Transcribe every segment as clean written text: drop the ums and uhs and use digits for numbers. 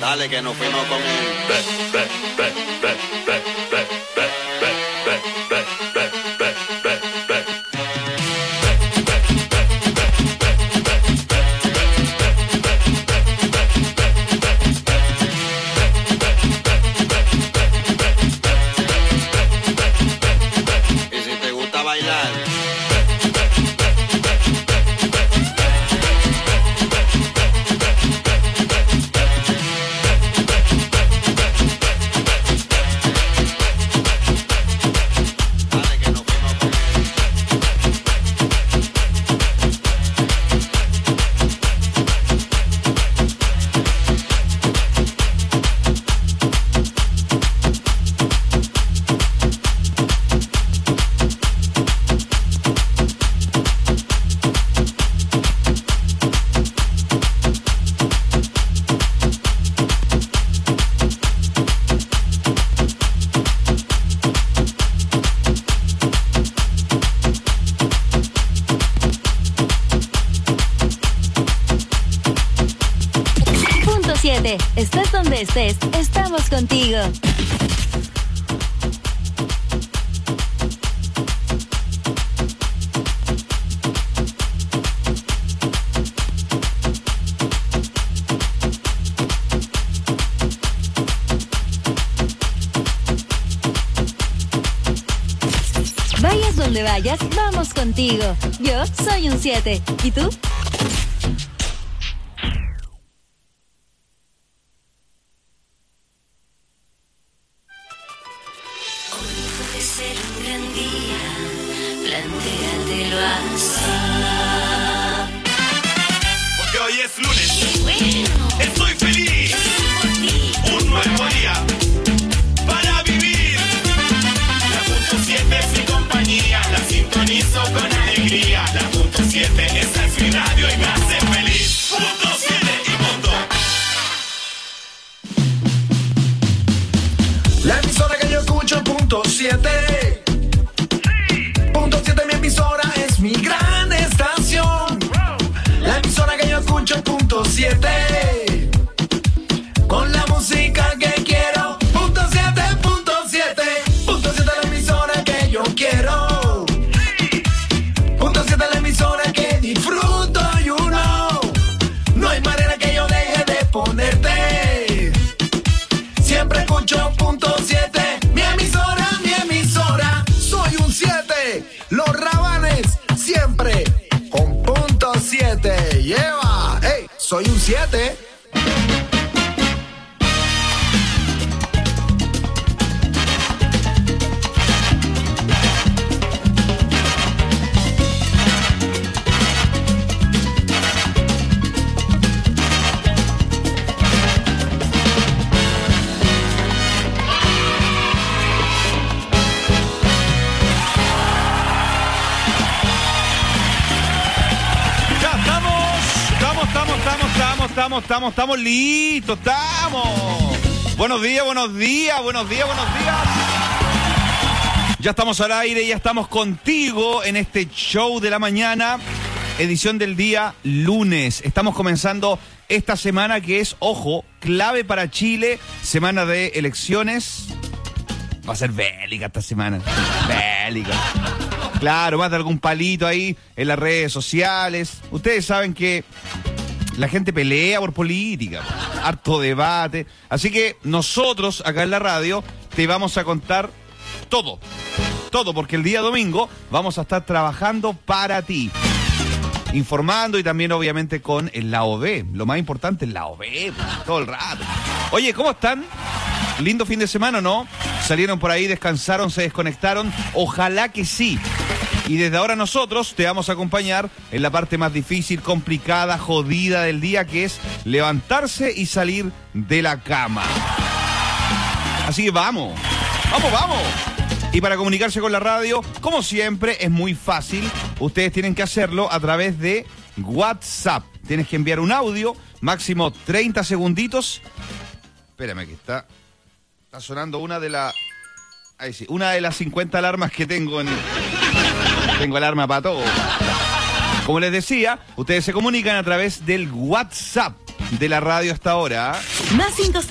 Dale que nos fuimos con Y si te gusta bailar, dale que nos fuimos con Punto 7. Estés donde estés, estamos contigo. Vayas donde vayas, vamos contigo. Yo soy un 7. ¿Y tú? Puede ser un gran día, plantéatelo así. Porque hoy es lunes, Qué bueno, estoy feliz, por ti. un nuevo día para vivir. La punto 7 es mi compañía, la sintonizo con alegría. La punto 7, esa es mi radio y me hace feliz. Punto 7 y punto. La emisora que yo escucho, punto 7. Punto 7, mi emisora es mi gran estación. La emisora que yo escucho, punto 7. Con la música que quiero, punto 7, punto 7. Punto 7, la emisora que yo quiero. Punto 7, la emisora que disfruto y uno. No hay manera que yo deje de ponerte. Siempre escucho punto 7, mi emisora, soy un 7. Los Rabanes, siempre con punto 7. Lleva, hey, soy un 7. Ya estamos listos, estamos. Buenos días. Ya estamos al aire, ya estamos contigo en este show de la mañana, edición del día lunes. Estamos comenzando esta semana que es, ojo, clave para Chile, semana de elecciones. Va a ser bélica esta semana, bélica. Claro, más de algún palito ahí en las redes sociales. Ustedes saben que la gente pelea por política, harto debate. Así que nosotros acá en la radio te vamos a contar todo, porque el día domingo vamos a estar trabajando para ti, informando y también obviamente con el lado B. Lo más importante, el lado B, todo el rato. Oye, ¿cómo están? Lindo fin de semana, ¿no? Salieron por ahí, descansaron, se desconectaron. Ojalá que sí. Y desde ahora nosotros te vamos a acompañar en la parte más difícil, complicada, jodida del día, que es levantarse y salir de la cama. Así que vamos. Y para comunicarse con la radio, como siempre, es muy fácil. Ustedes tienen que hacerlo a través de WhatsApp. Tienes que enviar un audio, máximo 30 segunditos. Espérame que está sonando una de las... Ahí sí, una de las 50 alarmas que tengo en... Tengo alarma para todo. Como les decía, ustedes se comunican a través del WhatsApp de la radio hasta ahora. Más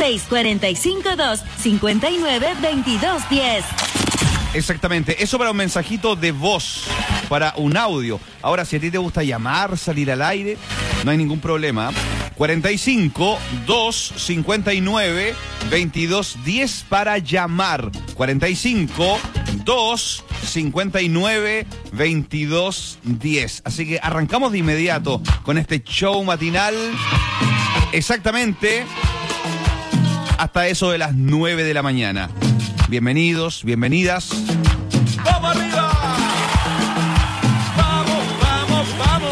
56452-592210. Exactamente, eso para un mensajito de voz, para un audio. Ahora, si a ti te gusta llamar, salir al aire, no hay ningún problema. 45-259-2210 para llamar. 45-259-2210. Así que arrancamos de inmediato con este show matinal. Exactamente hasta eso de las 9 de la mañana. Bienvenidos, bienvenidas. ¡Vamos arriba! ¡Vamos, vamos, vamos!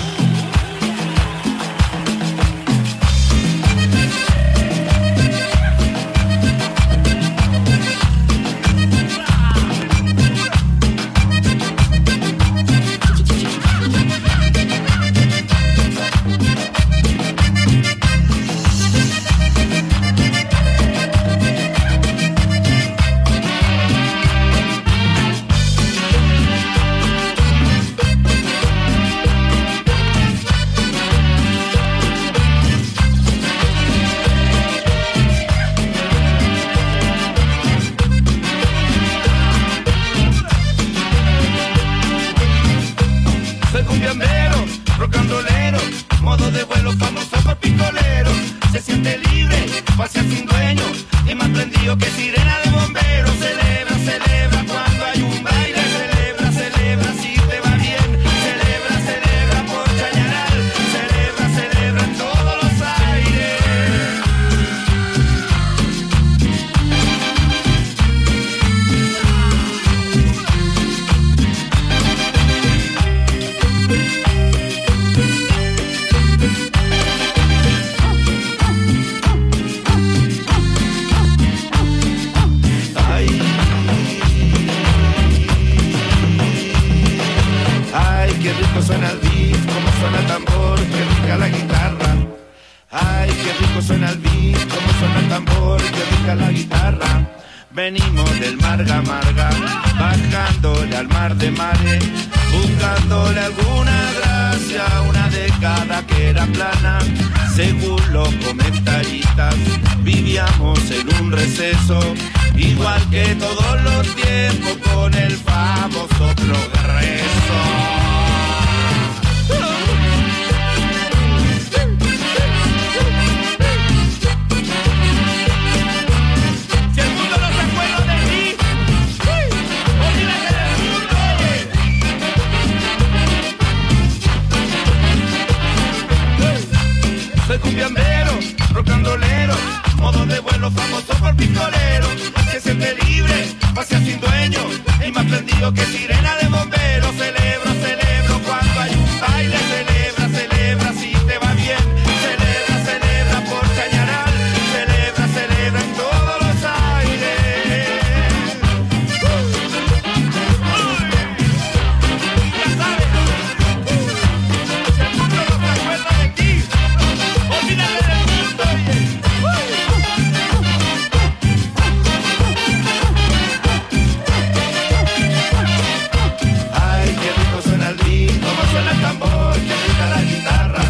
Venimos del Marga Marga, bajándole al mar de mares, buscándole alguna gracia, una década que era plana. Según los comentaristas, vivíamos en un receso, igual que todos los tiempos, con el famoso progreso. Soy cumbiambero, rock and rollero, modo de vuelo famoso por pistolero. Se siente libre, pasea sin dueño, y más prendido que sirena de bombero. Celebro, celebro cuando hay un baile. Celebra, celebra si te va bien. Celebra, celebra por Chañaral. Celebra, celebra en todos los aires. Ya sabes, si el mundo no se acuerda de ti, olvídate del mundo, ay, qué rico suena el beat, cómo suena el tambor, qué rica la guitarra.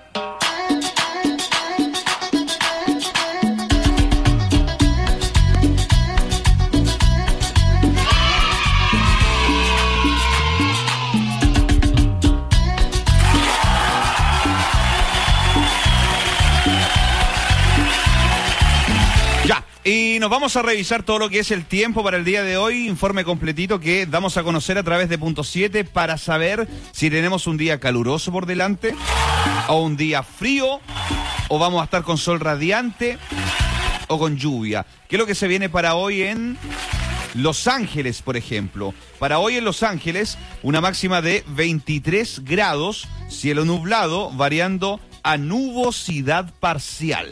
Ya, y nos vamos a revisar todo lo que es el tiempo para el día de hoy, informe completito que damos a conocer a través de Punto 7 para saber si tenemos un día caluroso por delante o un día frío o vamos a estar con sol radiante o con lluvia. ¿Qué es lo que se viene para hoy en Los Ángeles, por ejemplo? Para hoy en Los Ángeles, una máxima de 23 grados, cielo nublado, variando a nubosidad parcial.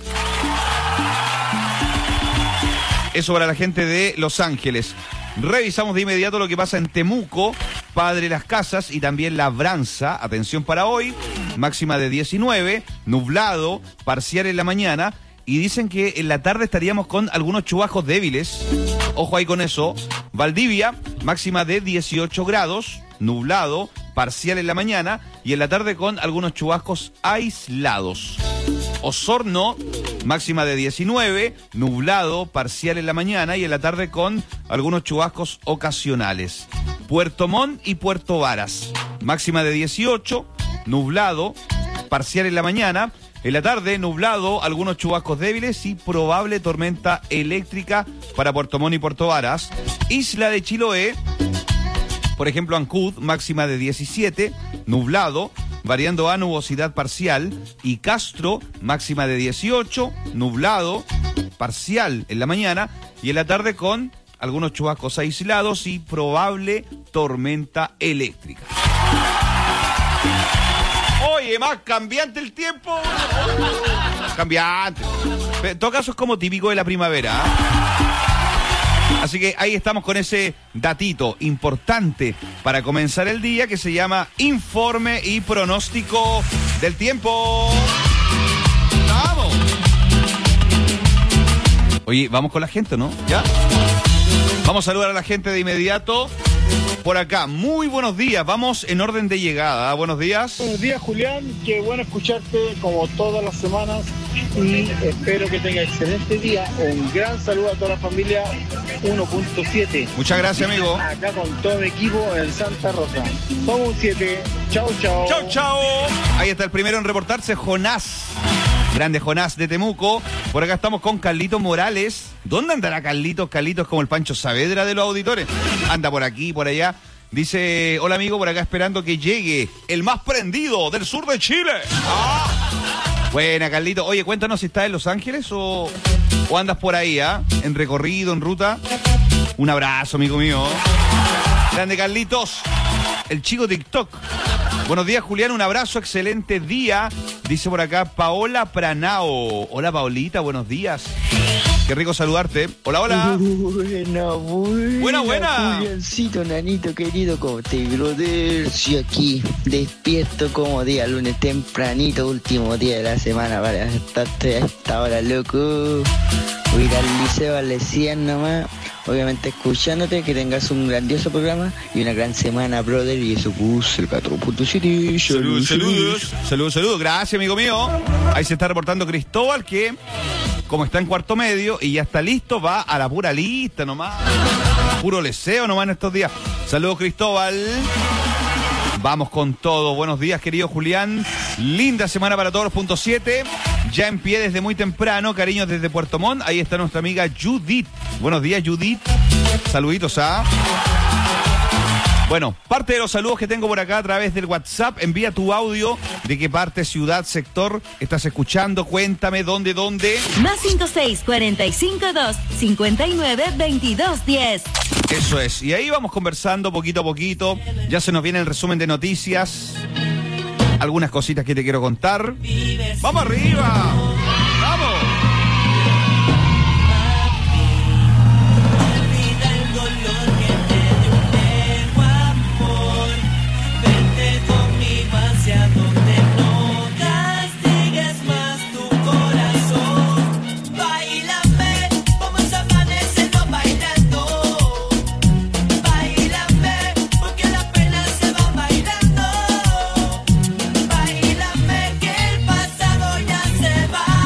Eso para la gente de Los Ángeles. Revisamos de inmediato lo que pasa en Temuco, Padre Las Casas y también Labranza. Atención para hoy, máxima de 19, nublado, parcial en la mañana. Y dicen que en la tarde estaríamos con algunos chubascos débiles. Ojo ahí con eso. Valdivia, máxima de 18 grados, nublado, parcial en la mañana. y en la tarde con algunos chubascos aislados. Osorno, máxima de 19, nublado, parcial en la mañana y en la tarde con algunos chubascos ocasionales. Puerto Montt y Puerto Varas, máxima de 18, nublado, parcial en la mañana. En la tarde, nublado, algunos chubascos débiles y probable tormenta eléctrica para Puerto Montt y Puerto Varas. Isla de Chiloé, por ejemplo, Ancud, máxima de 17, nublado, variando a nubosidad parcial. Y Castro, máxima de 18, nublado, parcial en la mañana y en la tarde con algunos chubascos aislados y probable tormenta eléctrica. Oye, más cambiante el tiempo. Cambiante. En todo caso es como típico de la primavera, ¿eh? Así que ahí estamos con ese datito importante para comenzar el día que se llama Informe y Pronóstico del Tiempo. ¡Vamos! Oye, vamos con la gente, ¿no? ¿Ya? Vamos a saludar a la gente de inmediato. Por acá, muy buenos días, vamos en orden de llegada. Buenos días. Buenos días, Julián, qué bueno escucharte como todas las semanas y espero que tenga excelente día. Un gran saludo a toda la familia 1.7. Muchas gracias, amigo. Acá con todo mi equipo en Santa Rosa. Somos un 7. Chau, chau. Chau, chau. Ahí está el primero en reportarse, Jonás. Grande Jonás de Temuco. Por acá estamos con Carlitos Morales. ¿Dónde andará Carlitos? Carlitos como el Pancho Saavedra de los auditores. Anda por aquí, por allá. Dice, hola amigo, por acá esperando que llegue el más prendido del sur de Chile. ¡Ah! Buena, Carlitos. Oye, cuéntanos si estás en Los Ángeles o andas por ahí, ¿ah? En recorrido, en ruta. Un abrazo, amigo mío. Grande Carlitos. El chico TikTok. Buenos días, Julián, un abrazo, excelente día. Dice por acá Paola Pranao. Hola, Paolita, buenos días. Qué rico saludarte. Hola, hola. Buena. Juliancito, nanito querido, ¿cómo te brother? Sí, aquí, despierto como día lunes tempranito, último día de la semana para estar a esta hora, loco. Voy a ir al liceo, al Lecien nomás. Obviamente escuchándote, que tengas un grandioso programa y una gran semana, brother, y eso puse el 4.7. Saludos. Gracias, amigo mío. Ahí se está reportando Cristóbal que, como está en cuarto medio y ya está listo, va a la pura lista nomás. Puro leseo nomás en estos días. Saludos, Cristóbal. Vamos con todo. Buenos días, querido Julián. Linda semana para todos los puntos 7. Ya en pie desde muy temprano. Cariños desde Puerto Montt. Ahí está nuestra amiga Judith. Buenos días, Judith. Saluditos a... Bueno, parte de los saludos que tengo por acá a través del WhatsApp. Envía tu audio de qué parte, ciudad, sector estás escuchando. Cuéntame dónde. Más 56455922210. Eso es. Y ahí vamos conversando poquito a poquito. Ya se nos viene el resumen de noticias. Algunas cositas que te quiero contar. ¡Vamos arriba! ¡Vamos! Que el pasado ya se va.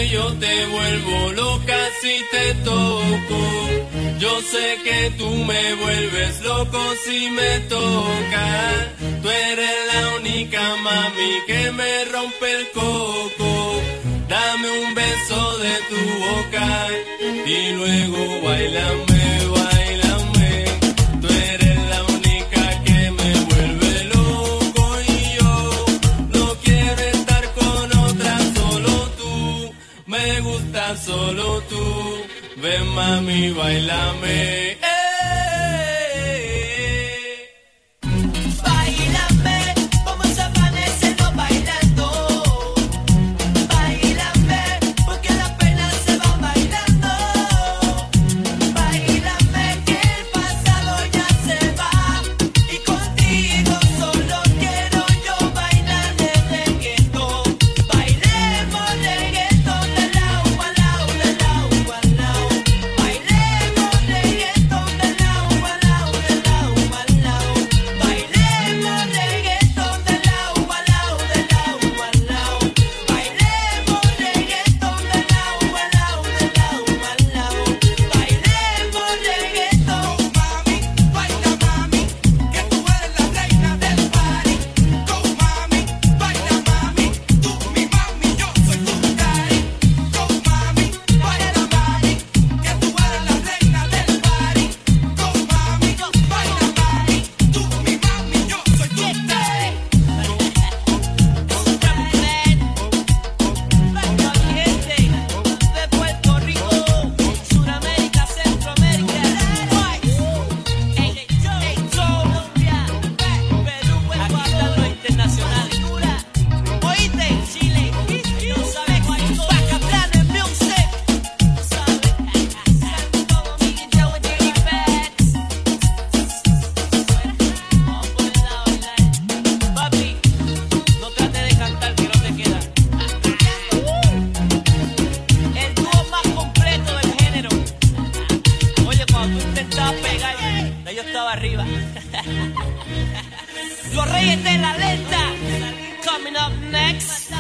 yo te vuelvo loca si te toco. Yo sé que tú me vuelves loco si me tocas. Tú eres la única mami que me rompe el coco. Dame un beso de tu boca y luego bailame, bailame. Tú eres la única que me vuelve loco y yo no quiero estar con otra, solo tú. Me gusta solo tú. Ven mami, bailame. Bailame, como se amanece no bailando. Bailame, porque la pena se va bailando. Bailame, que el pasado ya se va. Y contigo solo quiero yo bailar el reggaetón. Bailemos reggaetón de lado a lado, de lado a lado. Bailemos reggaetón de lado a lado, de lado a lado. Bailemos reggaetón de lado a lado, de lado a lado. Bailemos reggaetón de lado a lado, de lado a lado. Bailemos reggaetón. Mami, baila mami, que tú eres la reina del party. Go mami, baila mami, tú mi mami, yo soy tu daddy. Go mami, baila mami, que tú eres la reina del party. Go mami, baila mami, tú mi mami, yo soy tu daddy. De Puerto Rico, Sudamérica, Centroamérica, Colombia, Perú, Ecuador, lo internacional. Oíste, Chile, no sabes cuál es Bacaplán en Music. Santo Domingo y Joe and Dirty Facts. Vamos a ponerla a bailar. Papi, no trate de cantar que no te queda. El dúo más completo del género. Oye, cuando tú intentabas pegar, yo estaba arriba. Los Reyes de la Lenta. Coming up next.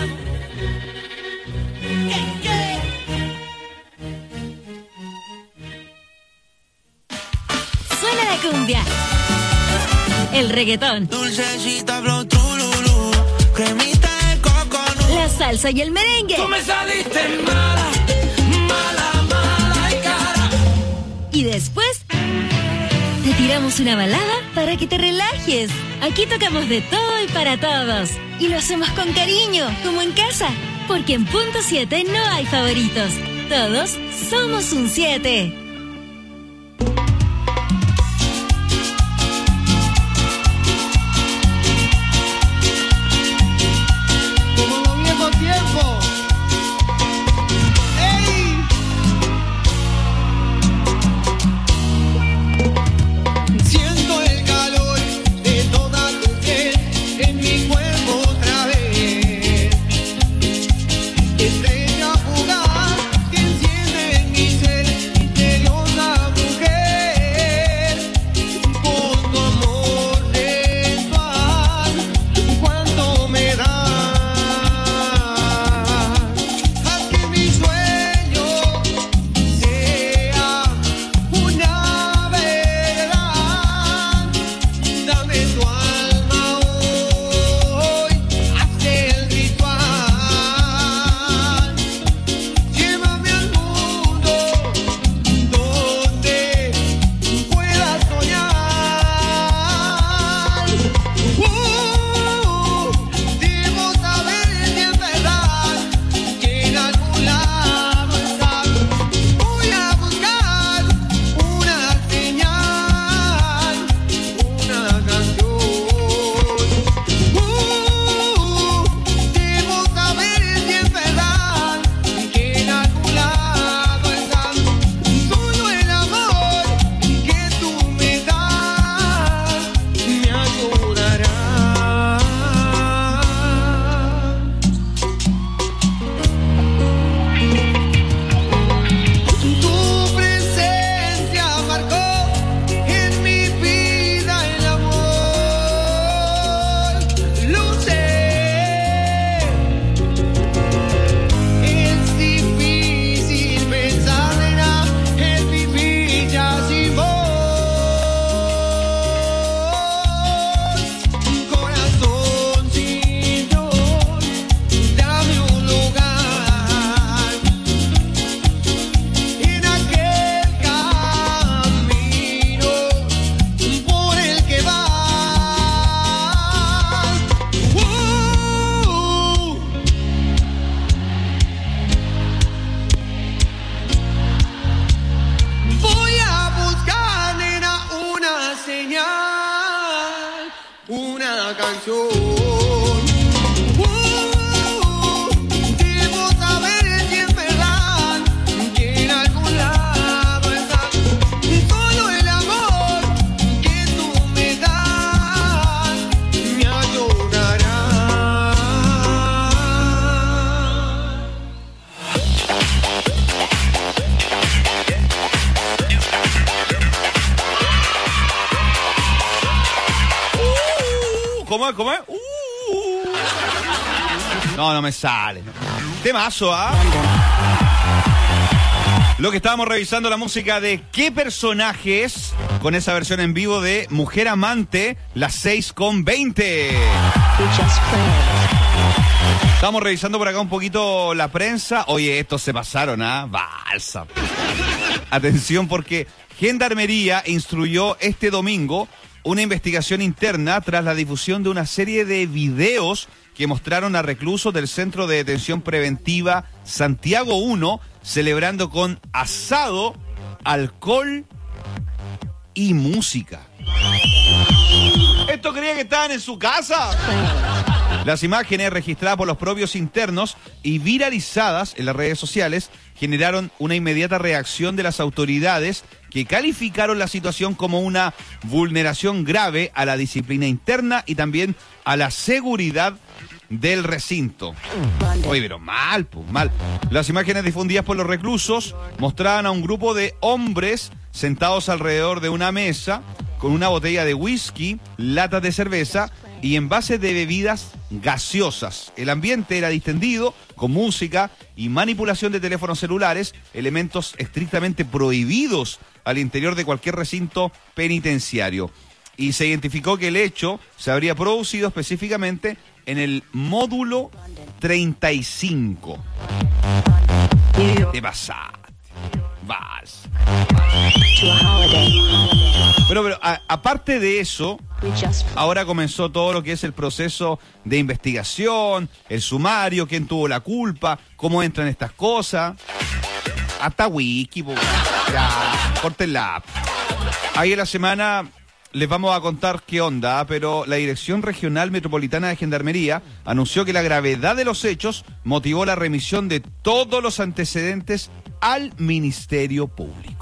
Suena la cumbia, el reggaetón, Dulcecita, flow, trululú, cremita de coconut. la salsa y el merengue. Tú me saliste mala, mala, mala y cara. Y después te tiramos una balada para que te relajes. Aquí tocamos de todo y para todos. Y lo hacemos con cariño, como en casa. Porque en Punto 7 no hay favoritos. Todos somos un 7. Como en los viejos tiempos. ¡Ey! Siento el calor de toda tu piel en mi cuerpo otra vez. Estrella fugaz que enciende en mi ser interior. esta canción. Debo saber si es verdad que en algún lado está solo el amor que tú me das me ayudará. ¿Cómo es? ¿Cómo es? No me sale. Temazo, ¿ah? Lo que estábamos revisando, la música de qué personajes con esa versión en vivo de Mujer Amante, las 6:20. Estamos revisando por acá un poquito la prensa. Oye, estos se pasaron, ¿ah? Balsa. Atención, porque Gendarmería instruyó este domingo una investigación interna tras la difusión de una serie de videos que mostraron a reclusos del Centro de Detención Preventiva Santiago 1 celebrando con asado, alcohol y música. ¿Esto creía que estaban en su casa? Las imágenes registradas por los propios internos y viralizadas en las redes sociales generaron una inmediata reacción de las autoridades que calificaron la situación como una vulneración grave a la disciplina interna y también a la seguridad del recinto. Oye, pero mal, pues mal. Las imágenes difundidas por los reclusos mostraban a un grupo de hombres sentados alrededor de una mesa con una botella de whisky, latas de cerveza y envases de bebidas gaseosas. El ambiente era distendido, con música y manipulación de teléfonos celulares, elementos estrictamente prohibidos al interior de cualquier recinto penitenciario. Y se identificó que el hecho se habría producido específicamente en el módulo 35. Te pasaste. Vas. Pero aparte de eso, ahora comenzó todo lo que es el proceso de investigación, el sumario, quién tuvo la culpa, cómo entran estas cosas. Hasta wiki, ya, córtenla. Ahí en la semana les vamos a contar qué onda, pero la Dirección Regional Metropolitana de Gendarmería anunció que la gravedad de los hechos motivó la remisión de todos los antecedentes al Ministerio Público.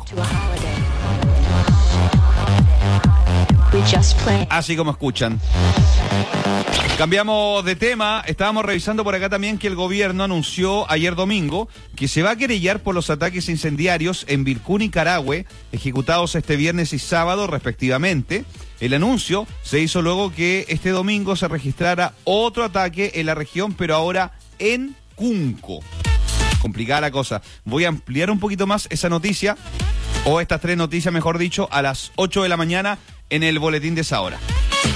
Así como escuchan. Cambiamos de tema. Estábamos revisando por acá también que el gobierno anunció ayer domingo que se va a querellar por los ataques incendiarios en Vilcún y Carahue, ejecutados este viernes y sábado respectivamente. El anuncio se hizo luego que este domingo se registrara otro ataque en la región, pero ahora en Cunco. Complicada la cosa. Voy a ampliar un poquito más esa noticia, o estas tres noticias, mejor dicho, a las 8 de la mañana en el boletín de esa hora.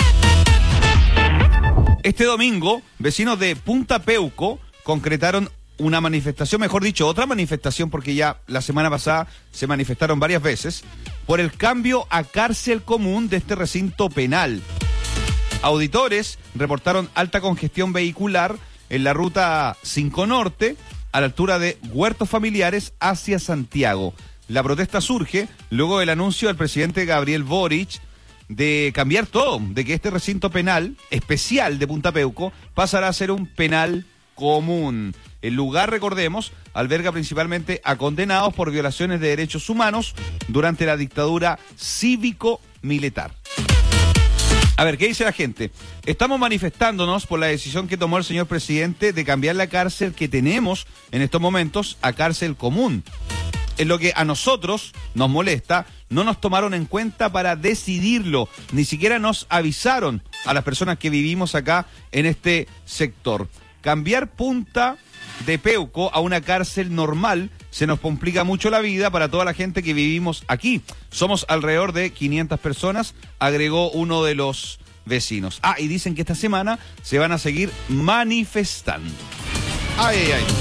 Este domingo, vecinos de Punta Peuco concretaron una manifestación, mejor dicho, otra manifestación, porque ya la semana pasada se manifestaron varias veces, por el cambio a cárcel común de este recinto penal. Auditores reportaron alta congestión vehicular en la ruta 5 Norte, a la altura de Huertos Familiares hacia Santiago. La protesta surge luego del anuncio del presidente Gabriel Boric de cambiar todo, de que este recinto penal especial de Punta Peuco pasará a ser un penal común. El lugar, recordemos, alberga principalmente a condenados por violaciones de derechos humanos durante la dictadura cívico-militar. A ver, ¿qué dice la gente? Estamos manifestándonos por la decisión que tomó el señor presidente de cambiar la cárcel que tenemos en estos momentos a cárcel común. En lo que a nosotros nos molesta, no nos tomaron en cuenta para decidirlo, ni siquiera nos avisaron a las personas que vivimos acá en este sector. Cambiar Punta de Peuco a una cárcel normal se nos complica mucho la vida para toda la gente que vivimos aquí. Somos alrededor de 500 personas, agregó uno de los vecinos. Ah, y dicen que esta semana se van a seguir manifestando. Ay, ay, ay.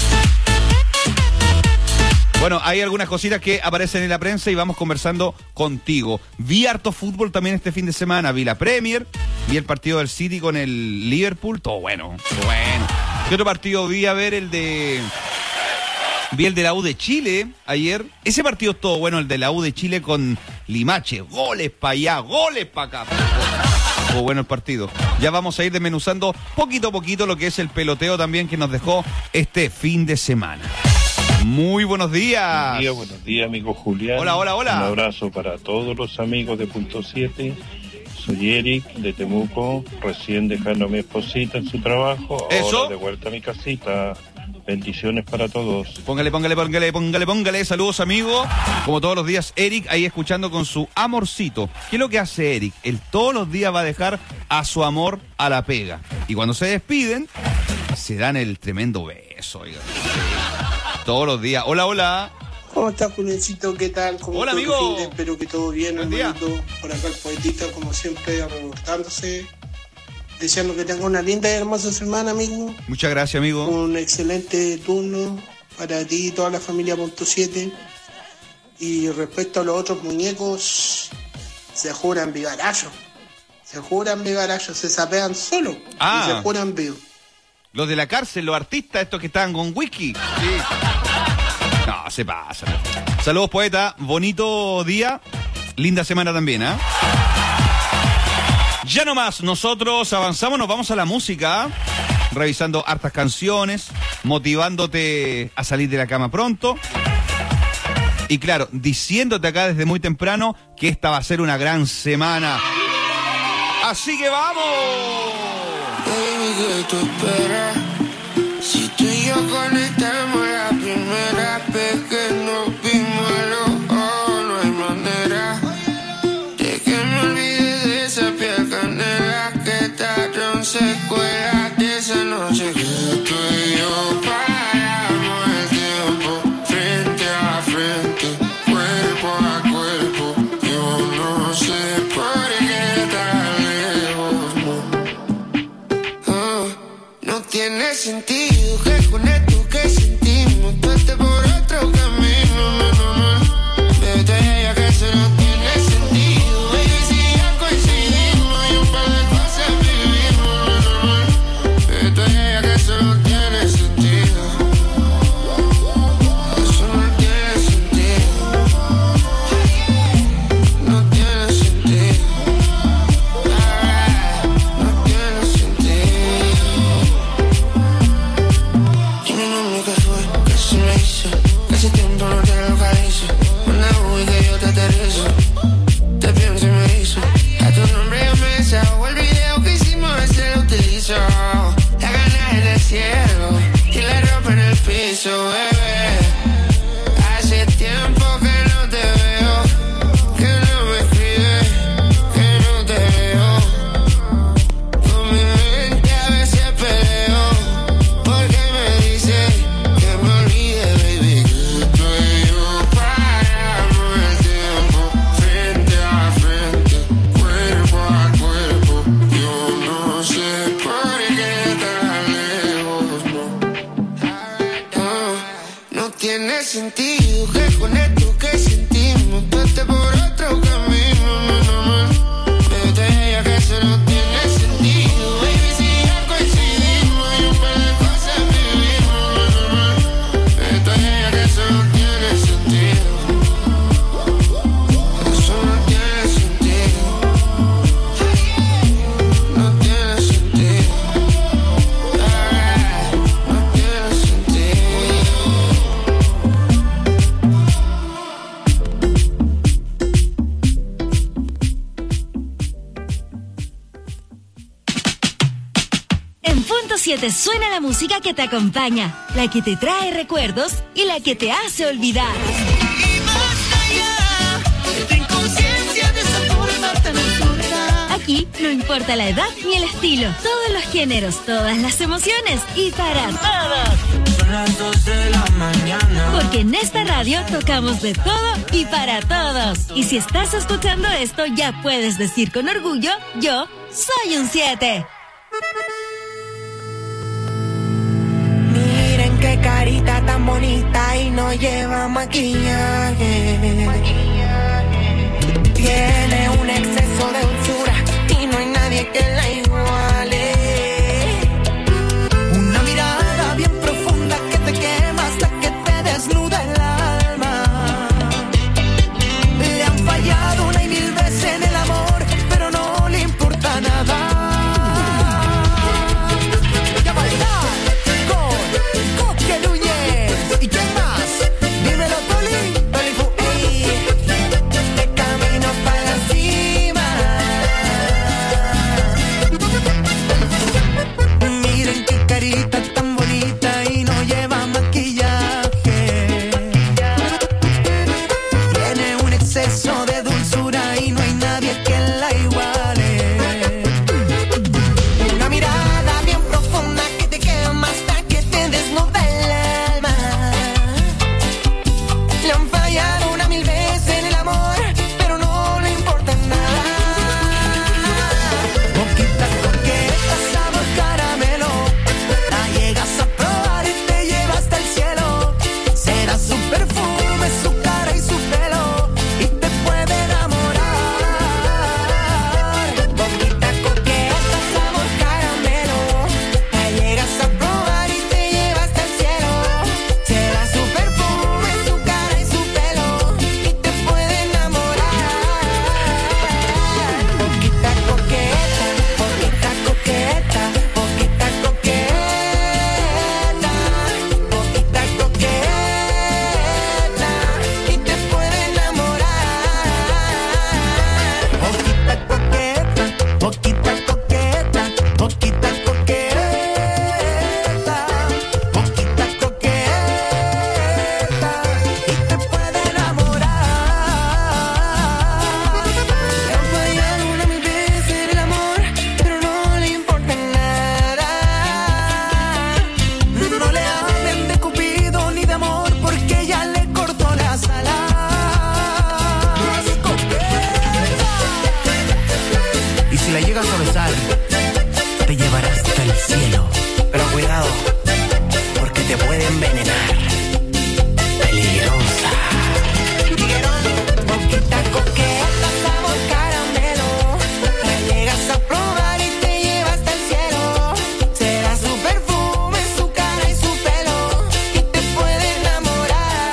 Bueno, hay algunas cositas que aparecen en la prensa y vamos conversando contigo. Vi harto fútbol también este fin de semana. Vi la Premier, vi el partido del City con el Liverpool. Todo bueno, todo bueno. ¿Qué otro partido vi? A ver, vi el de la U de Chile ayer. Ese partido es todo bueno, el de la U de Chile con Limache. Goles para allá, goles para acá. estuvo bueno el partido. Ya vamos a ir desmenuzando poquito a poquito lo que es el peloteo también que nos dejó este fin de semana. Muy buenos días. Buenos días, amigo Julián. Hola. Un abrazo para todos los amigos de Punto 7. Soy Eric de Temuco, recién dejando a mi esposita en su trabajo. ¿Eso? Ahora de vuelta a mi casita. Bendiciones para todos. Póngale. Saludos, amigo. Como todos los días, Eric ahí escuchando con su amorcito. ¿Qué es lo que hace Eric? Él todos los días va a dejar a su amor a la pega. Y cuando se despiden, se dan el tremendo beso. Oiga. Todos los días. Hola. ¿Cómo estás, Julencito? ¿Qué tal? ¿Cómo Hola, está tu amigo. fin de? Espero que todo bien, Buen día. hermanito. Por acá el poetita, como siempre, reportándose. Deseando que tenga una linda y hermosa semana, amigo. Muchas gracias, amigo. Un excelente turno para ti y toda la familia Punto 7. Y respecto a los otros muñecos, se juran vivarachos. Se sapean solo. Y se juran vivos. Los de la cárcel, los artistas, estos que estaban con whisky. Sí. No, se pasa. Saludos, poeta. Bonito día. Linda semana también, ¿ah? Ya nomás, nosotros avanzamos, nos vamos a la música, revisando hartas canciones, motivándote a salir de la cama pronto. Y claro, diciéndote acá desde muy temprano que esta va a ser una gran semana. ¡Así que vamos! Baby, ¿qué tú esperas? Si tú y yo conectamos la primera vez que nos vimos a los ojos, no hay manera de que me olvide de esa piel canela que tarde se cuela de esa noche que tú y yo paramos el tiempo frente a frente, cuerpo a cuerpo. Yo no sé por qué tan lejos, no tiene sentido que con esto que sentimos tú estés por otro camino, Bebé, ella que eso no tiene sentido. Baby, si ya coincidimos y un par de cosas vivimos, Bebé, ella que eso no tiene sentido. Eso no tiene sentido. No tiene sentido. No tiene sentido. Dime, mami, ¿qué fue? ¿Qué se me hizo? Que ese tiempo no te localizo. Una uy que yo te aterrizo. Te pienso y me hizo. A tu nombre yo me desahogo. El video que hicimos ese lo utilizo. La gana en el cielo y la ropa en el piso, bebé. Hace tiempo que no te veo, que no me escribes, que no te veo. Con mi mente a veces peleo, porque me dice que me olvide, baby, que tú y yo paramos el tiempo frente a frente, cuerpo a cuerpo. Yo no sé por qué tan lejos, no tiene sentido que con esto que sentimos tú estés por otro camino, Bebé, ella que eso no tiene sentido. Baby, si ya coincidimos y un par de cosas vivimos, Bebé, ella que eso no tiene sentido. Eso no tiene sentido. No tiene sentido. No tiene sentido. En Punto 7 suena la música que te acompaña, la que te trae recuerdos y la que te hace olvidar. Y más allá, ten conciencia de esa forma tan absurda. Aquí no importa la edad ni el estilo, todos los géneros, todas las emociones y para todos. Son las 2 de la mañana. Porque en esta radio tocamos de todo y para todos. Y si estás escuchando esto, ya puedes decir con orgullo, yo soy un 7. Miren qué carita tan bonita y no lleva maquillaje. Tiene un exceso de dulzura y no hay nadie que la iguale. Una mirada bien profunda que te quema hasta que te desnuda el alma. Le han fallado una y mil veces en el amor, pero no le importa nada. la llegas a besar, te llevará hasta el cielo. Pero cuidado, porque te puede envenenar. Peligrosa. Boquita coqueta, sabor caramelo. La llegas a probar y te lleva hasta el cielo. Será su perfume, su cara y su pelo. Y te puede enamorar.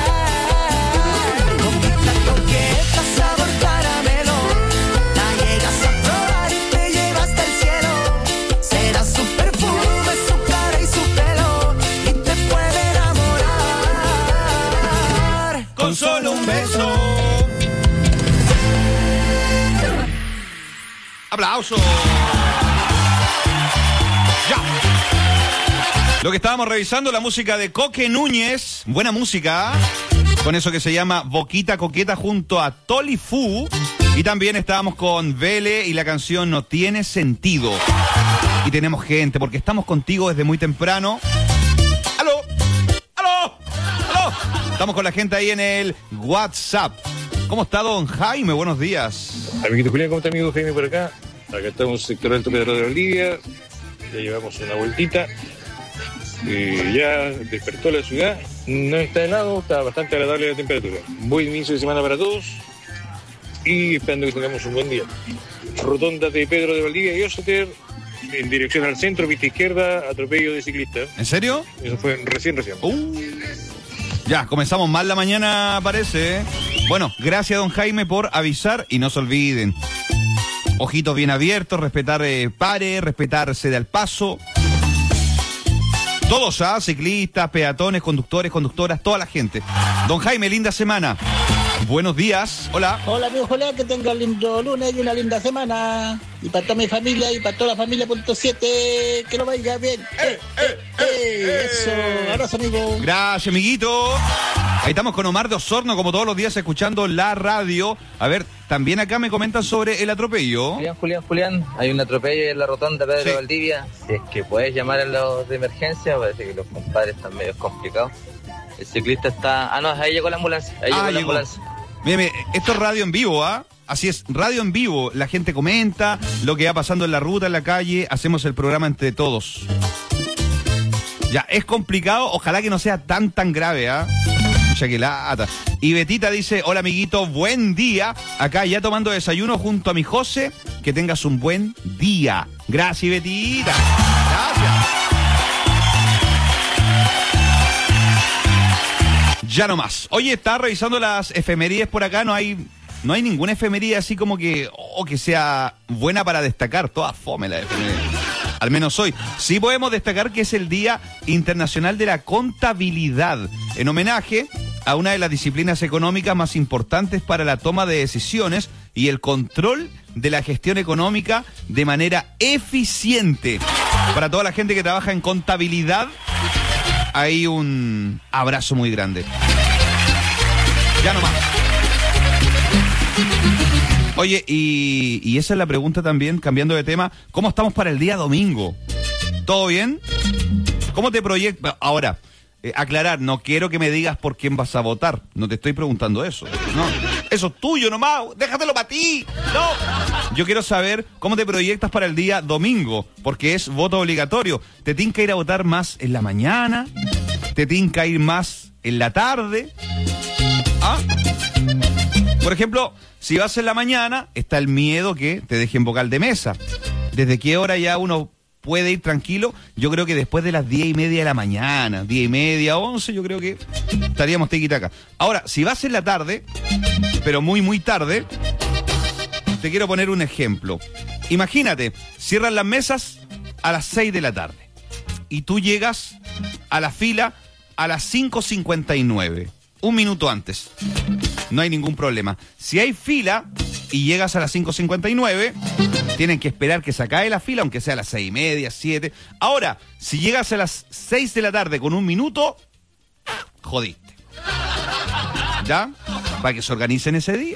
Boquita coqueta, sabor caramelo. La llegas a probar y te lleva hasta el cielo. Será su perfume, su cara y su pelo. Y te puede enamorar. Con solo un beso. ¡Aplauso! ¡Ya! Lo que estábamos revisando, la música de Coque Núñez. Buena música. Con eso que se llama Boquita Coqueta junto a Toli Fu. Y también estábamos con Vele y la canción No Tiene Sentido. Y tenemos gente, porque estamos contigo desde muy temprano. ¡Aló! ¡Aló! ¡Aló! Estamos con la gente ahí en el WhatsApp. ¿Cómo está don Jaime? Buenos días. Amiguito Julián, ¿cómo está amigo Jaime por acá? Acá estamos en el sector Alto Pedro de Valdivia. Ya llevamos una vueltita. Ya despertó la ciudad. No está helado, está bastante agradable la temperatura. Buen inicio de semana para todos. Y esperando que tengamos un buen día. Rotonda de Pedro de Valdivia y Oseter. En dirección al centro, pista izquierda, atropello de ciclista. ¿En serio? Eso fue recién. Ya, comenzamos mal la mañana, parece. Bueno, gracias, don Jaime, por avisar. Y no se olviden, ojitos bien abiertos, respetar pares, respetarse al paso. Todos, ciclistas, peatones, conductores, conductoras, toda la gente. Don Jaime, linda semana. Buenos días, hola. Hola, amigo Julián, que tenga un lindo lunes y una linda semana. Y para toda mi familia y para toda la familia .7, que lo vaya bien. Eso, abrazo, amigo. Gracias, amiguito. Ahí estamos con Omar de Osorno, como todos los días, escuchando la radio. A ver, también acá me comentan sobre el atropello. Julián, hay un atropello en la rotonda Pedro de Valdivia. Si es que puedes llamar a los de emergencia, parece que los compadres están medio complicados. El ciclista está... no, ahí llegó la ambulancia. Mire, esto es radio en vivo, Así es, radio en vivo. La gente comenta lo que va pasando en la ruta, en la calle. Hacemos el programa entre todos. Ya, es complicado. Ojalá que no sea tan grave, Mucha que lata. Y Betita dice, hola, amiguito, buen día. Acá ya tomando desayuno junto a mi José. Que tengas un buen día. Gracias, Betita. Gracias. Ya no más. Oye, está revisando las efemérides por acá. No hay ninguna efeméride así como que que sea buena para destacar. Toda fome la efeméride. Al menos hoy. Sí podemos destacar que es el Día Internacional de la Contabilidad, en homenaje a una de las disciplinas económicas más importantes para la toma de decisiones y el control de la gestión económica de manera eficiente. Para toda la gente que trabaja en contabilidad, hay un abrazo muy grande. Ya nomás. Oye, y esa es la pregunta también, cambiando de tema. ¿Cómo estamos para el día domingo? ¿Todo bien? ¿Cómo te proyectas? Ahora, aclarar, no quiero que me digas por quién vas a votar. No te estoy preguntando eso. No, eso es tuyo nomás. Déjatelo para ti. No. Yo quiero saber cómo te proyectas para el día domingo, porque es voto obligatorio. ¿Te tinca ir a votar más en la mañana? ¿Te tinca ir más en la tarde? Por ejemplo, si vas en la mañana, está el miedo que te dejen vocal de mesa. ¿Desde qué hora ya uno puede ir tranquilo? Yo creo que después de las 10:30 de la mañana, 10:30, 11, yo creo que estaríamos tiquitaca. Ahora, si vas en la tarde, pero muy tarde, te quiero poner un ejemplo. Imagínate, cierran las mesas a las 6 de la tarde y tú llegas a la fila a las 5:59, un minuto antes. No hay ningún problema. Si hay fila y llegas a las 5:59, tienen que esperar que se acabe la fila, aunque sea a las 6:30, 7. Ahora, si llegas a las 6 de la tarde con un minuto, jodiste. ¿Ya? Para que se organicen ese día.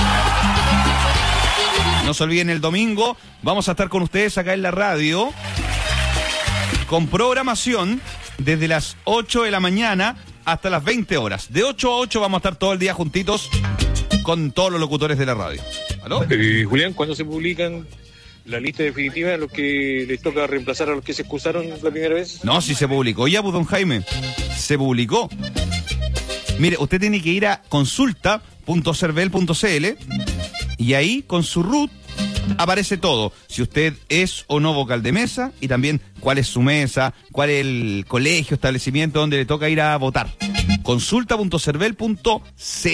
No se olviden, el domingo vamos a estar con ustedes acá en la radio con programación desde las 8 de la mañana hasta las 20 horas. De 8 a 8 vamos a estar todo el día juntitos con todos los locutores de la radio. ¿Aló? Julián, ¿cuándo se publican la lista definitiva de los que les toca reemplazar a los que se excusaron la primera vez? No, si se publicó ya, pues, don Jaime. Se publicó. Mire, usted tiene que ir a consulta.cervel.cl y ahí con su root aparece todo. Si usted es o no vocal de mesa y también cuál es su mesa, cuál es el colegio, establecimiento donde le toca ir a votar. Consulta.cervel.cl.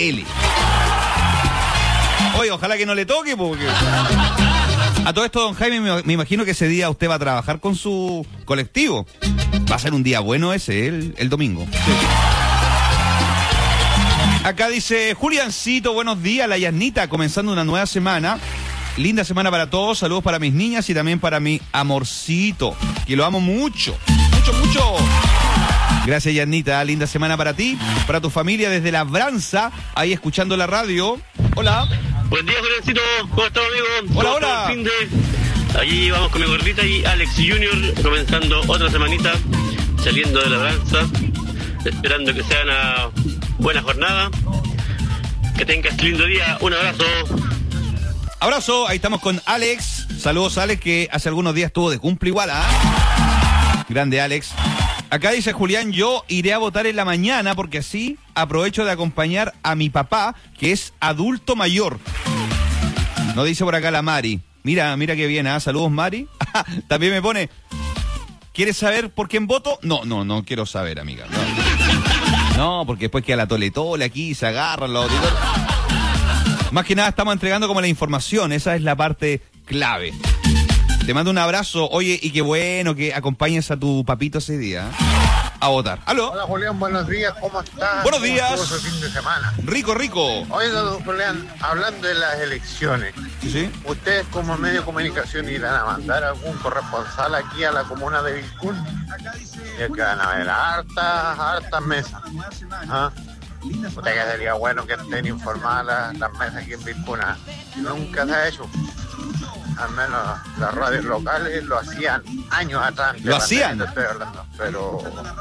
Oye, ojalá que no le toque porque... A todo esto, don Jaime, me imagino que ese día usted va a trabajar con su colectivo. Va a ser un día bueno ese, el domingo. Sí. Acá dice Juliancito, buenos días, la Yasnita, comenzando una nueva semana. Linda semana para todos, saludos para mis niñas y también para mi amorcito, que lo amo mucho, mucho, mucho. Gracias, Yasnita, linda semana para ti, para tu familia desde Labranza, ahí escuchando la radio. Hola. Buen día, Juliancito, ¿cómo estás, amigo? Hola, hola. Allí vamos con mi gordita y Alex Junior, comenzando otra semanita, saliendo de Labranza, esperando que sea una buena jornada. Que tengas lindo día. Un abrazo. Abrazo. Ahí estamos con Alex. Saludos, Alex, que hace algunos días estuvo de cumple igual, ¿ah? Grande, Alex. Acá dice Julián, yo iré a votar en la mañana porque así aprovecho de acompañar a mi papá, que es adulto mayor. No dice por acá la Mari. Mira qué bien, ¿ah? Saludos, Mari. También me pone, ¿quieres saber por quién voto? No quiero saber, amiga. No, porque después queda la tole aquí, se agarran los auditores. Más que nada estamos entregando como la información, esa es la parte clave. Te mando un abrazo, oye, y qué bueno que acompañes a tu papito ese día a votar. ¿Aló? Hola, Julián, buenos días, ¿cómo estás? Buenos días. ¿Cómo estuvo ese fin de semana? Rico. Oiga, don Julián, hablando de las elecciones, ¿sí? ¿Ustedes como medio de comunicación irán a mandar algún corresponsal aquí a la comuna de Vilcún? Ya que van a haber hartas mesas. ¿Ah? Usted que sería bueno que estén informadas las mesas aquí en Vilcún. Nunca se ha hecho. Al menos las radios locales lo hacían años atrás. ¿Lo hacían? Estoy hablando, pero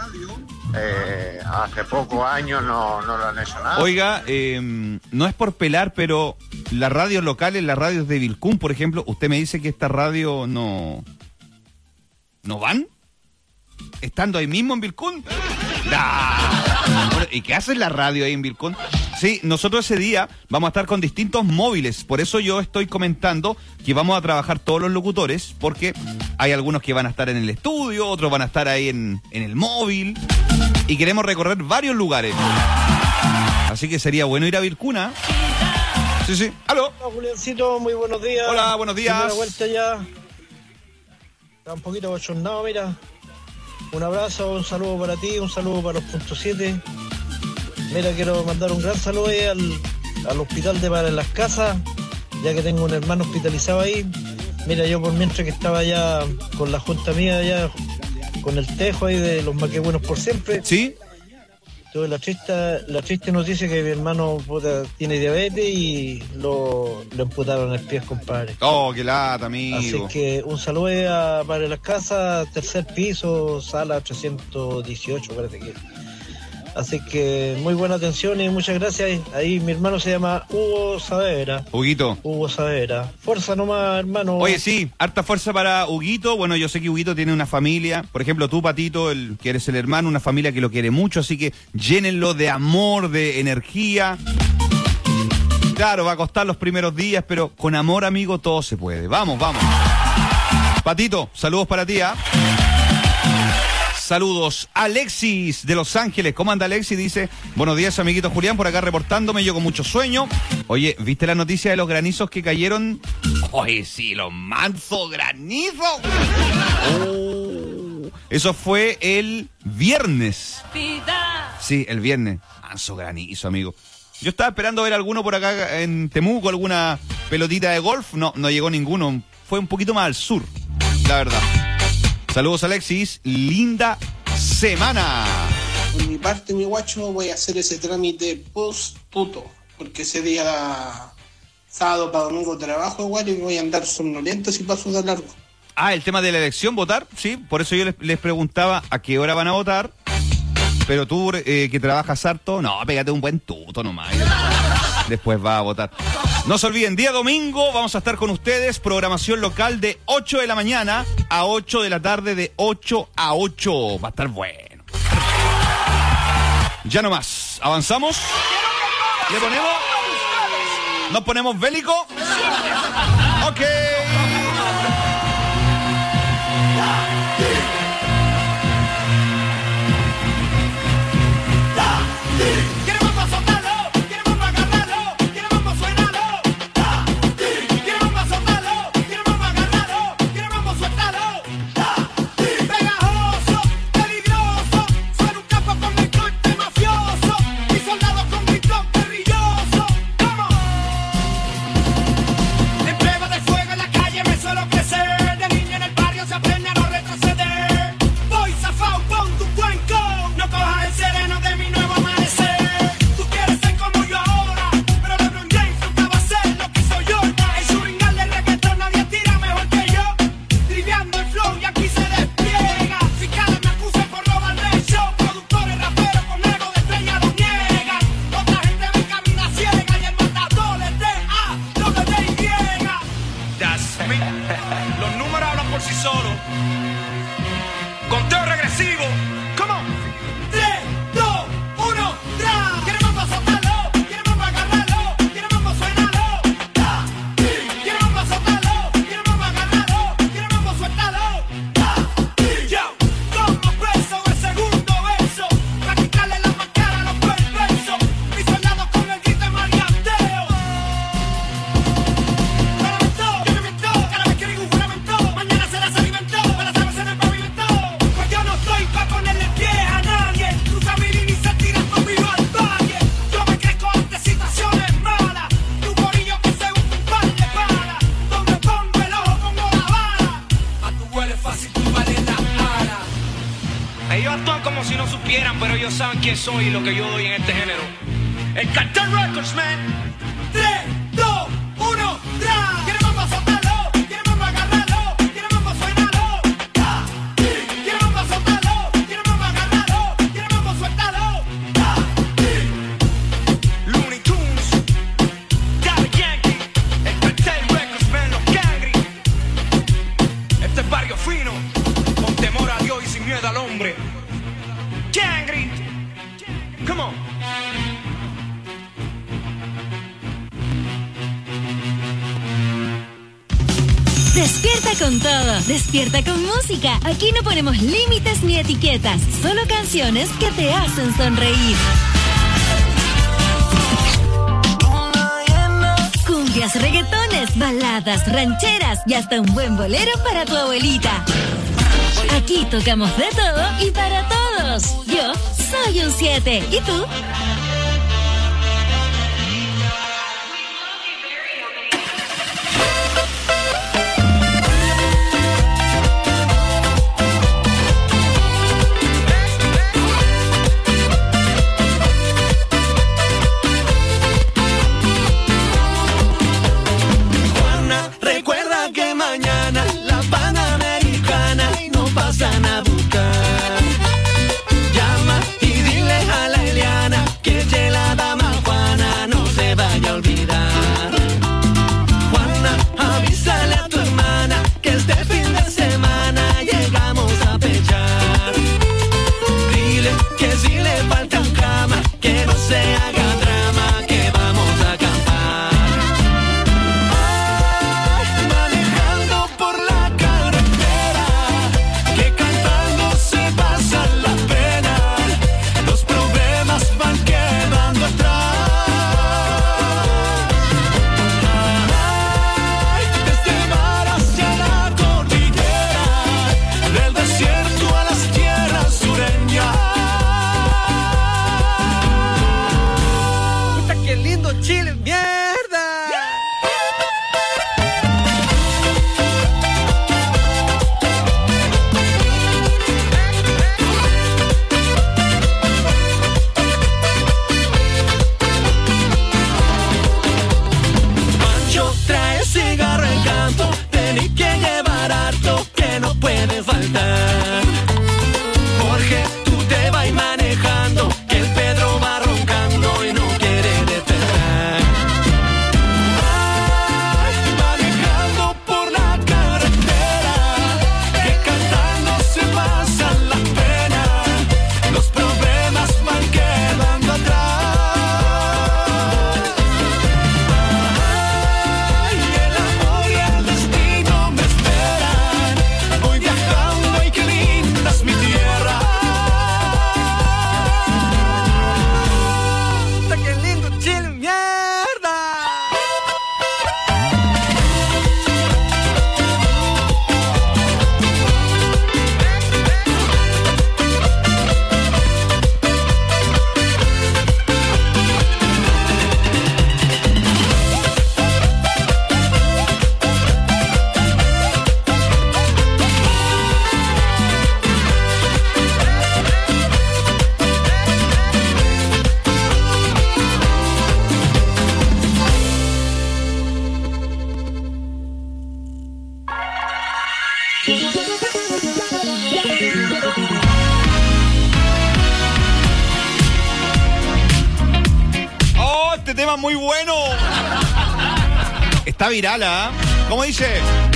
hace pocos años no lo han hecho nada. Oiga, no es por pelar, pero las radios locales, las radios de Vilcún, por ejemplo, usted me dice que esta radio no van, estando ahí mismo en Vilcún. Bueno, ¿y qué hace la radio ahí en Vilcún? Sí, nosotros ese día vamos a estar con distintos móviles, por eso yo estoy comentando que vamos a trabajar todos los locutores, porque hay algunos que van a estar en el estudio, otros van a estar ahí en el móvil, y queremos recorrer varios lugares. Así que sería bueno ir a Vilcuna. Sí. ¿Aló? Hola, Juliancito, muy buenos días. Hola, buenos días. Primera vuelta ya. Está un poquito bochornado, mira. Un abrazo, un saludo para ti, un saludo para los puntos 7. Mira, quiero mandar un gran saludo ahí al hospital de Para las Casas, ya que tengo un hermano hospitalizado ahí. Mira, yo por mientras que estaba ya con la junta mía, ya con el tejo ahí de los maquebuenos por siempre. ¿Sí? Tuve la triste noticia que mi hermano tiene diabetes y lo amputaron el pie, compadre. Oh, qué lata, amigo. Así que un saludo a Para las Casas, tercer piso, sala 318, parece que. Así que muy buena atención y muchas gracias. Ahí mi hermano se llama Hugo Saavedra. Hugo Saavedra. Fuerza nomás, hermano. Oye, sí, harta fuerza para Huguito. Bueno, yo sé que Huguito tiene una familia. Por ejemplo, tú, Patito, que eres el hermano, una familia que lo quiere mucho. Así que llénenlo de amor, de energía. Claro, va a costar los primeros días, pero con amor, amigo, todo se puede. Vamos. Patito, saludos para ti, ¿ah? Saludos. Alexis de Los Ángeles. ¿Cómo anda Alexis? Dice, buenos días, amiguito Julián, por acá reportándome, yo con mucho sueño. Oye, ¿viste la noticia de los granizos que cayeron? Oye, sí, los mansos granizos. Oh, eso fue el viernes. Sí, el viernes. Manso granizo, amigo. Yo estaba esperando ver alguno por acá en Temuco, alguna pelotita de golf. No llegó ninguno. Fue un poquito más al sur, la verdad. Saludos, Alexis. Linda semana. Por mi parte, mi guacho, voy a hacer ese trámite post-tuto, porque ese día sábado para domingo trabajo igual y voy a andar somnoliento si paso de largo. Ah, el tema de la elección, votar, sí. Por eso yo les preguntaba a qué hora van a votar. Pero tú, que trabajas harto, no, pégate un buen tuto nomás. Después va a votar. No se olviden, día domingo vamos a estar con ustedes, programación local de 8 de la mañana a 8 de la tarde, de 8 a 8. Va a estar bueno. Ya no más. ¿Avanzamos? ¿Le ponemos? ¿Nos ponemos bélico? Ok. Los números hablan por sí solos. Conteo regresivo. Come on. 3, 2, 1, ¡tra! Queremos pasarlo, queremos agarrarlo, queremos suenarlo. Queremos pasarlo, queremos agarrarlo, queremos sueltarlo. Yo, como preso el segundo verso, para quitarle la máscara a los perversos. Mis soldados con el grito de marianteo. Yo me miento, cada vez que digo un juramento, mañana se las alimentó, me las sabes en el pavimento. Pues yo no estoy pa' ponerle pie a nadie, cruza mi línea y se tira conmigo al valle. Yo me crezco ante situaciones malas, tu gorillo que se usa un par de balas. Donde pongo el ojo pongo la bala, a tu huele fácil tu vale la ala. Ellos actúan como si no supieran, pero ellos saben quién soy y lo que yo doy en este género. El Cartel Records, man. 3, 2, 1, ¡tra! Queremos soltarlo, queremos agarrarlo, queremos suenarlo. Queremos soltarlo, queremos agarrarlo, queremos sueltarlo. Looney Tunes, Daddy Yankee, el Cartel Records, man, los Cangri. Este es barrio fino, con temor a Dios y sin miedo al hombre. Cangri, come on. Despierta con todo, despierta con música. Aquí no ponemos límites ni etiquetas, solo canciones que te hacen sonreír. Cumbias, reggaetones, baladas, rancheras y hasta un buen bolero para tu abuelita. Aquí tocamos de todo y para todos. Yo soy un 7. ¿Y tú? Juana, recuerda que mañana la Panamericana nos pasan a buscar. Llama y dile a la Eliana tema muy bueno. Está viral, ¿ah? ¿Cómo dice?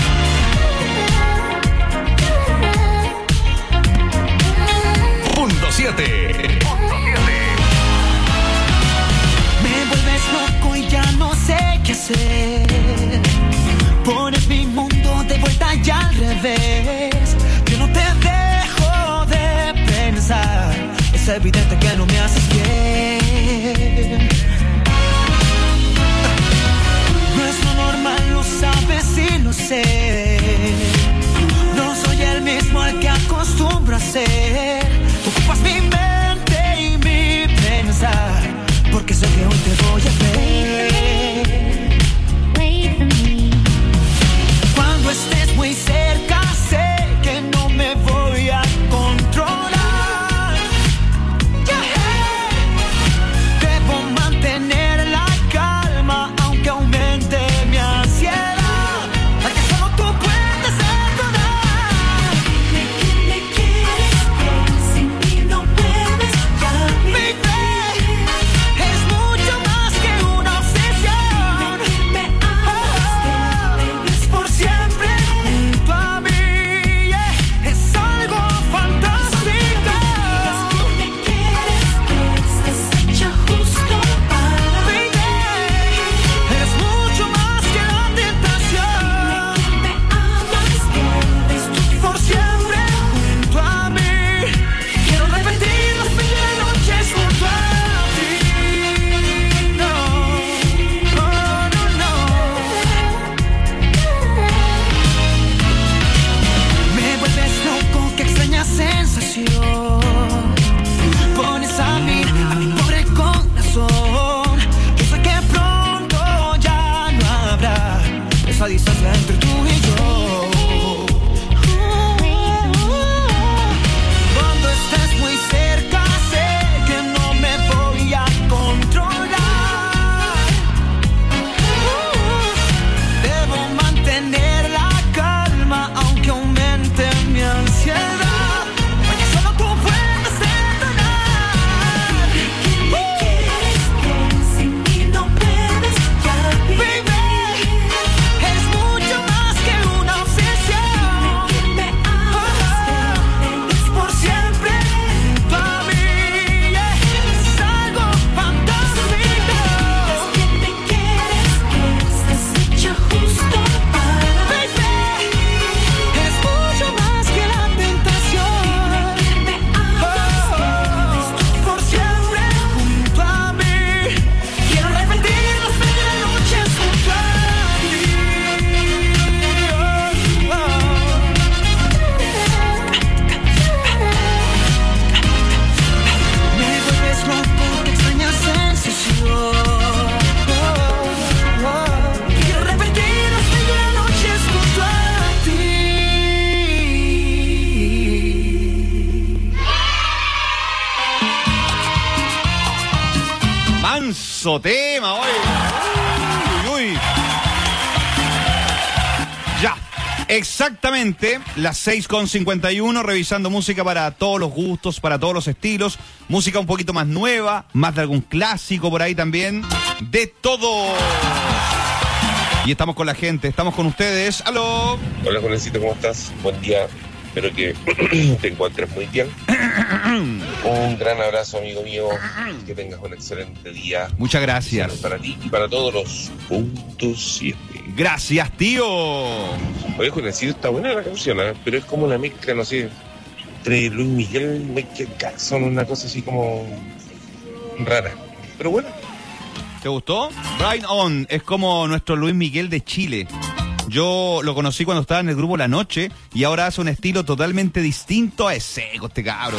Punto 7. Me vuelves loco y ya no sé qué hacer. Pones mi mundo de vuelta y al revés. Yo no te dejo de pensar. Es evidente que no me haces bien. No es lo normal, lo sabes y lo sé. No soy el mismo al que acostumbro a ser. Tú ocupas mi mente y mi pensar, porque sé que hoy te voy a ver. Cuando estés muy cerca, sé que no me voy a controlar. Debo mantener la calma, aunque aumente mi ansiedad. La que solo tú puedes adorar. Dime que me quieres, que sin mí no puedes ya vivir. Es mucho más que una obsesión. Dime que me amas, que vives por siempre junto a mí. Es algo fantástico. Dime que me quieres, que estás hecha justo para mí. Eres mucho más que la tentación. Dime que me amas, que vives tú por siempre junto a mí. Quiero repetir las primeras noches junto a ti. No, no, no, no. Me vuelves loco, qué extraña sensación. Pones a mi pobre corazón. Yo sé que pronto ya no habrá esa distancia entre tú y yo. Cuando estés muy cerca, sé que no me voy a controlar. Debo mantener la calma, aunque aumente mi ansiedad. Porque solo tú puedes perdonar. Que me quieres, que sin mí no puedes ya vivir. Es mucho más que una obsesión. Que me amas, que vives por siempre junto a mí. Es algo fantástico. Que me quieres, que estás hecha justo para mí. Es mucho más que la tentación. Que me amas, que vives tú por siempre junto a mí. Quiero repetir las primeras noches junto a ti. Me vuelves loco, qué extraña sensación. Quiero repetir las primeras noches junto a ti. Manso tema, hoy. Uy, uy. Ya, exactamente las 6:51, revisando música para todos los gustos, para todos los estilos. Música un poquito más nueva, más de algún clásico por ahí también. De todo. Y estamos con la gente, estamos con ustedes. ¡Aló! Hola, Juancito, ¿cómo estás? Buen día. Espero que te encuentres muy bien. Un gran abrazo, amigo mío. Que tengas un excelente día. Muchas gracias. Para ti y para todos los puntos 7. Gracias, tío. Oye, Juancito, está buena la canción, ¿eh? Pero es como una mezcla, no sé, entre Luis Miguel y Michael Jackson, una cosa así como rara. Pero bueno. ¿Te gustó? Brian On es como nuestro Luis Miguel de Chile. Yo lo conocí cuando estaba en el grupo La Noche y ahora hace un estilo totalmente distinto a ese, este cabro.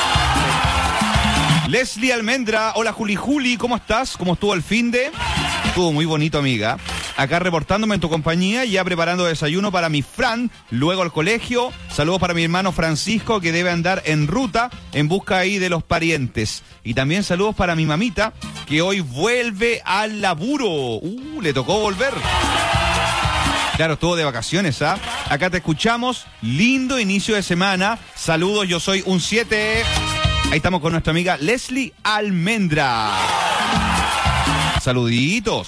Leslie Almendra, hola Juli, ¿cómo estás? ¿Cómo estuvo el finde? Estuvo muy bonito, amiga. Acá reportándome en tu compañía, ya preparando desayuno para mi Fran, luego al colegio. Saludos para mi hermano Francisco, que debe andar en ruta en busca ahí de los parientes. Y también saludos para mi mamita, que hoy vuelve al laburo. Le tocó volver. Claro, estuvo de vacaciones, ¿ah? Acá te escuchamos. Lindo inicio de semana. Saludos, yo soy un 7. Ahí estamos con nuestra amiga Leslie Almendra. saluditos.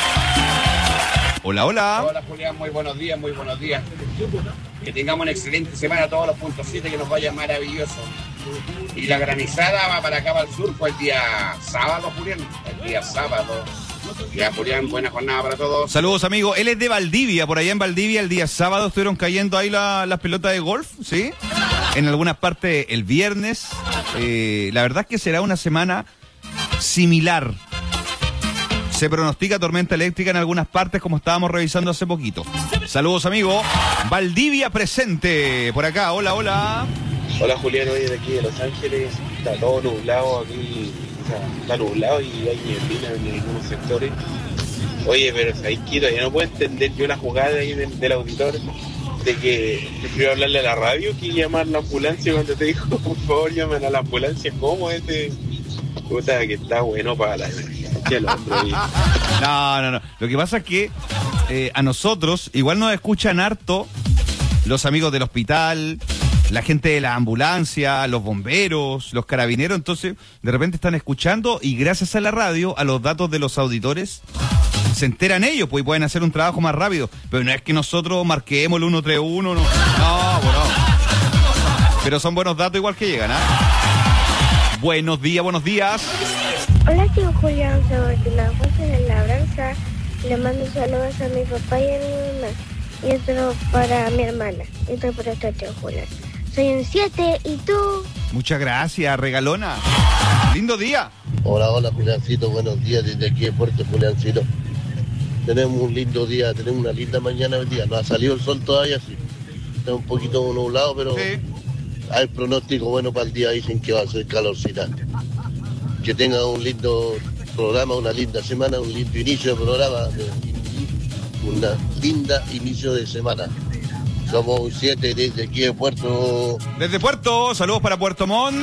Hola, hola. Hola Julián, muy buenos días, muy buenos días. Que tengamos una excelente semana todos los puntos 7, que nos vaya maravilloso. Y la granizada va para acá, para el sur, fue el día sábado, Julián. El día sábado. Ya, Julián, buena jornada para todos. Saludos, amigo. Él es de Valdivia. Por allá en Valdivia el día sábado estuvieron cayendo ahí las pelotas de golf, ¿sí? En algunas partes el viernes. La verdad es que será una semana similar. Se pronostica tormenta eléctrica en algunas partes, como estábamos revisando hace poquito. Saludos, amigo. Valdivia presente. Por acá, hola, hola. Hola Julián, hoy de aquí de Los Ángeles. Está todo nublado aquí. O sea, está nublado y hay neblina en algunos sectores. Oye, pero ¿sabes qué? Ya no puedo entender yo la jugada ahí del auditor de que prefiero hablarle a la radio que llamar a la ambulancia cuando te dijo, por favor, llamen a la ambulancia. ¿Cómo puta, que está bueno para la emergencia el hombre ahí? No. Lo que pasa es que a nosotros igual nos escuchan harto los amigos del hospital, la gente de la ambulancia, los bomberos, los carabineros. Entonces, de repente están escuchando y gracias a la radio, a los datos de los auditores, se enteran ellos, pues, y pueden hacer un trabajo más rápido. Pero no es que nosotros marquemos el 131, no, bueno. Pero son buenos datos igual que llegan, ¿ah? Buenos días. Hola, tío Julián, soy la José de Labranza. Le mando saludos a mi papá y a mi mamá. Y otro para mi hermana. Y otro para este tío Julián. Soy un 7, ¿y tú? Muchas gracias, regalona. Lindo día. Hola, Juliancito, buenos días desde aquí de Puerto Juliancito. Tenemos un lindo día, tenemos una linda mañana hoy día. No ha salido el sol todavía, sí. Está un poquito nublado, pero sí. Hay pronóstico bueno para el día, dicen que va a ser calorcita. Que tenga un lindo programa, una linda semana, un lindo inicio de programa, una linda inicio de semana. Somos un 7 desde aquí de Puerto. Desde Puerto, saludos para Puerto Montt.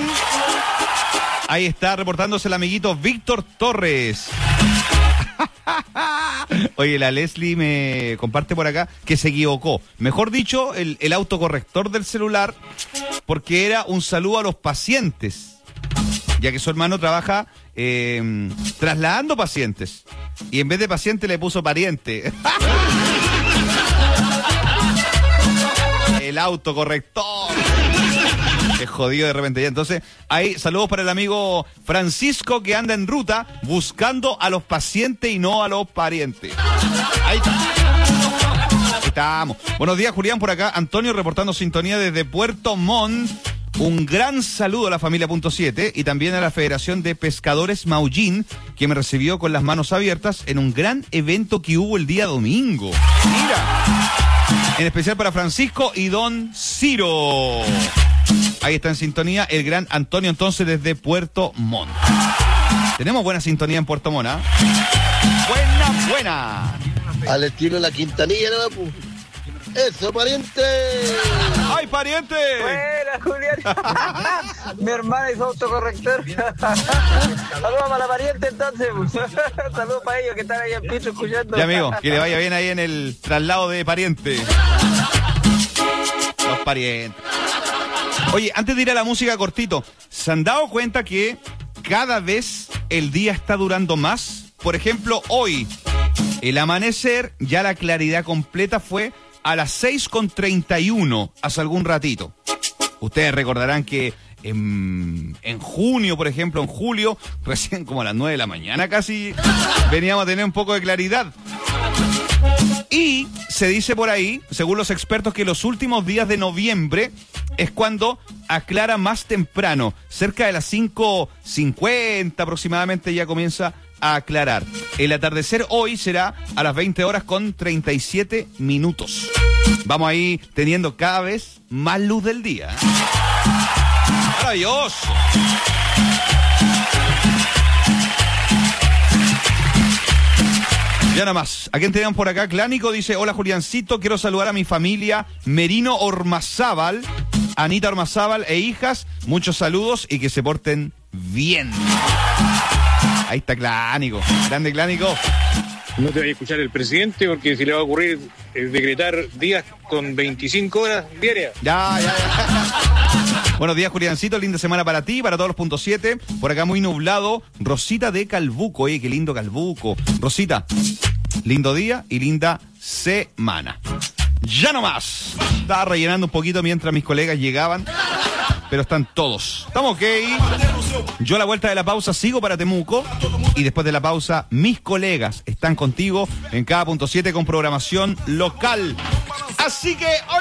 Ahí está reportándose el amiguito Víctor Torres. Oye, la Leslie me comparte por acá que se equivocó. Mejor dicho, el autocorrector del celular, porque era un saludo a los pacientes, ya que su hermano trabaja trasladando pacientes. Y en vez de paciente le puso pariente. El autocorrector. Es jodido de repente ya. Entonces, ahí saludos para el amigo Francisco que anda en ruta buscando a los pacientes y no a los parientes. Ahí estamos. Buenos días, Julián, por acá. Antonio reportando sintonía desde Puerto Montt. Un gran saludo a la familia Punto 7 y también a la Federación de Pescadores Maullín, que me recibió con las manos abiertas en un gran evento que hubo el día domingo. Mira. En especial para Francisco y don Ciro. Ahí está en sintonía el gran Antonio, entonces, desde Puerto Montt. Tenemos buena sintonía en Puerto Montt, ¿eh? Buena. Al estilo de la Quintanilla, ¿no? Pues. ¡Eso, pariente! ¡Ay, pariente! Buena, Julián. Mi hermana hizo autocorrector. Saludos para la pariente, entonces. Saludos para ellos que están ahí en piso escuchando. Ya, amigo, que le vaya bien ahí en el traslado de pariente. Los parientes. Oye, antes de ir a la música cortito, ¿se han dado cuenta que cada vez el día está durando más? Por ejemplo, hoy, el amanecer, ya la claridad completa fue a las 6:31, hace algún ratito. Ustedes recordarán que en junio, por ejemplo, en julio, recién como a las 9 de la mañana casi, veníamos a tener un poco de claridad. Y se dice por ahí, según los expertos, que los últimos días de noviembre es cuando aclara más temprano. Cerca de las 5:50 aproximadamente ya comienza a aclarar. El atardecer hoy será a las 20 horas con 37 minutos. Vamos ahí teniendo cada vez más luz del día. ¡Maravilloso! Ya nada más. ¿A quién tenemos por acá? Clánico dice: hola Juliancito, quiero saludar a mi familia Merino Ormazábal, Anita Ormazábal e hijas. Muchos saludos y que se porten bien. Ahí está Clánico. Grande Clánico. No te vaya a escuchar el presidente porque si le va a ocurrir decretar días con 25 horas diarias. Ya. Buenos días, Juliancito. Linda semana para ti, para todos los puntos 7. Por acá muy nublado. Rosita de Calbuco. Oye, qué lindo Calbuco. Rosita, lindo día y linda semana. Ya no más. Estaba rellenando un poquito mientras mis colegas llegaban, pero están todos. Estamos ok. Yo a la vuelta de la pausa sigo para Temuco y después de la pausa mis colegas están contigo en cada punto 7 con programación local. Así que hoy